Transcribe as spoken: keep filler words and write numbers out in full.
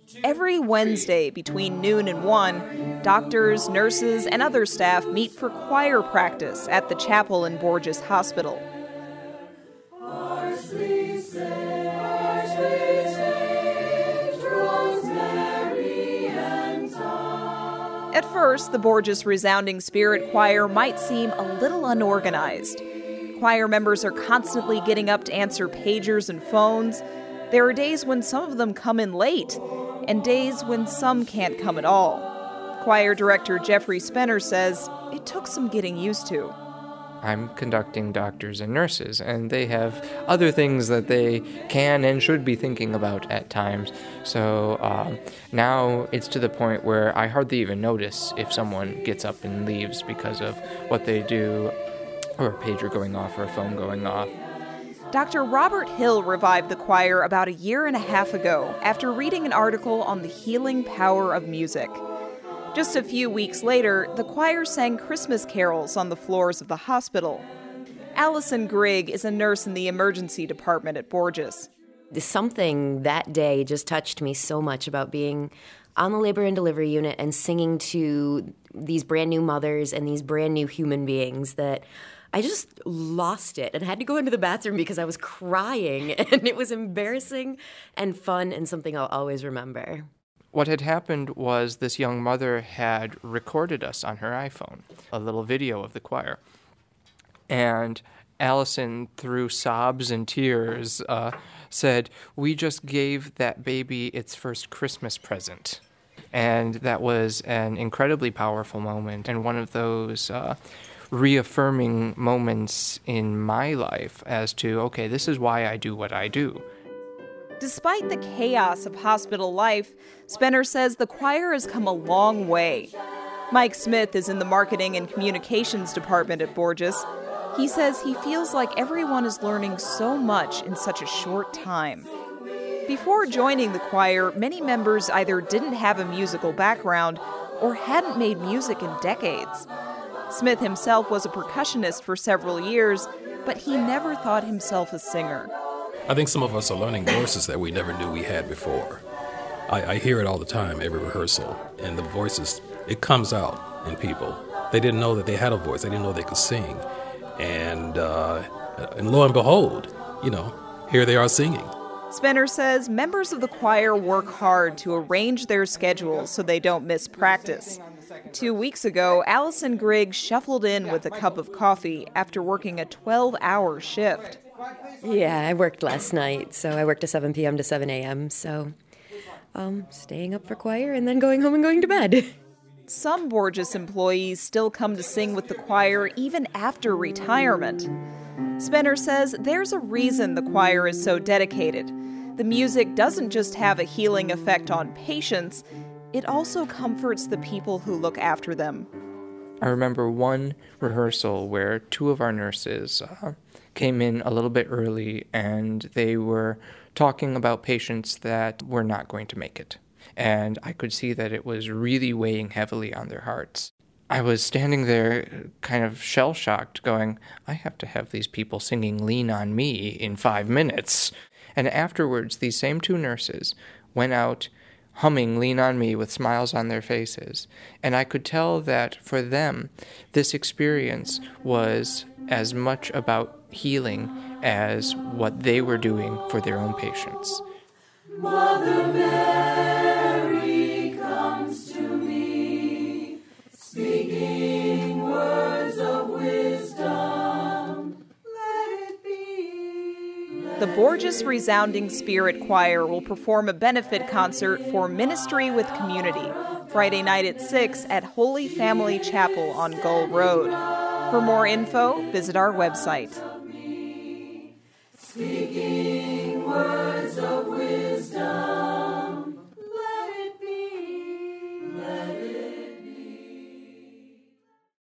Every Wednesday between noon and one, doctors, nurses, and other staff meet for choir practice at the chapel in Borgess Hospital. Parsley, sage, parsley, sage, rosemary, and thyme. At first, the Borgess Resounding Spirit Choir might seem a little unorganized. Choir members are constantly getting up to answer pagers and phones. There are days when some of them come in late, and days when some can't come at all. Choir director Jeffrey Spenner says it took some getting used to. I'm conducting doctors and nurses, and they have other things that they can and should be thinking about at times. So um, now it's to the point where I hardly even notice if someone gets up and leaves because of what they do, or a pager going off or a phone going off. Doctor Robert Hill revived the choir about a year and a half ago after reading an article on the healing power of music. Just a few weeks later, the choir sang Christmas carols on the floors of the hospital. Allison Grigg is a nurse in the emergency department at Borgess. Something that day just touched me so much about being on the labor and delivery unit and singing to these brand new mothers and these brand new human beings that I just lost it and had to go into the bathroom because I was crying, and it was embarrassing and fun and something I'll always remember. What had happened was this young mother had recorded us on her iPhone, a little video of the choir. And Allison, through sobs and tears, uh, said, "We just gave that baby its first Christmas present." And that was an incredibly powerful moment, and one of those uh, reaffirming moments in my life as to, okay, this is why I do what I do. Despite the chaos of hospital life, Spenner says the choir has come a long way. Mike Smith is in the marketing and communications department at Borgess. He says he feels like everyone is learning so much in such a short time. Before joining the choir, many members either didn't have a musical background or hadn't made music in decades. Smith himself was a percussionist for several years, but he never thought himself a singer. I think some of us are learning voices that we never knew we had before. I, I hear it all the time, every rehearsal, and the voices, it comes out in people. They didn't know that they had a voice. They didn't know they could sing. And, uh, and lo and behold, you know, here they are singing. Spenner says members of the choir work hard to arrange their schedules so they don't miss practice. Two weeks ago, Allison Grigg shuffled in with a cup of coffee after working a twelve-hour shift. Yeah, I worked last night, so I worked at seven p.m. to seven a.m., so um, staying up for choir and then going home and going to bed. Some Borgess employees still come to sing with the choir even after retirement. Spenner says there's a reason the choir is so dedicated. The music doesn't just have a healing effect on patients, it also comforts the people who look after them. I remember one rehearsal where two of our nurses uh, came in a little bit early, and they were talking about patients that were not going to make it. And I could see that it was really weighing heavily on their hearts. I was standing there kind of shell-shocked going, I have to have these people singing Lean on Me in five minutes. And afterwards, these same two nurses went out humming Lean on Me with smiles on their faces. And I could tell that for them, this experience was as much about healing as what they were doing for their own patients. Mother Mary comes to me, speaking words of wisdom. Let it be. Let The Borgess Resounding Spirit Choir will perform a benefit concert for Ministry with Community Friday night at six at Holy Family Chapel on Gull Road. For more info, visit our website. Speaking words of wisdom.